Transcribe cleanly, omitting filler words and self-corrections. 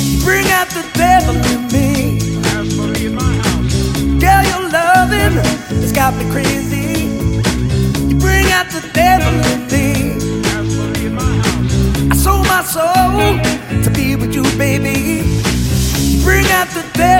You bring out the devil in me. Girl, your loving has got me crazy. You bring out the devil in me. I sold my soul to be with you, baby. You bring out the devil.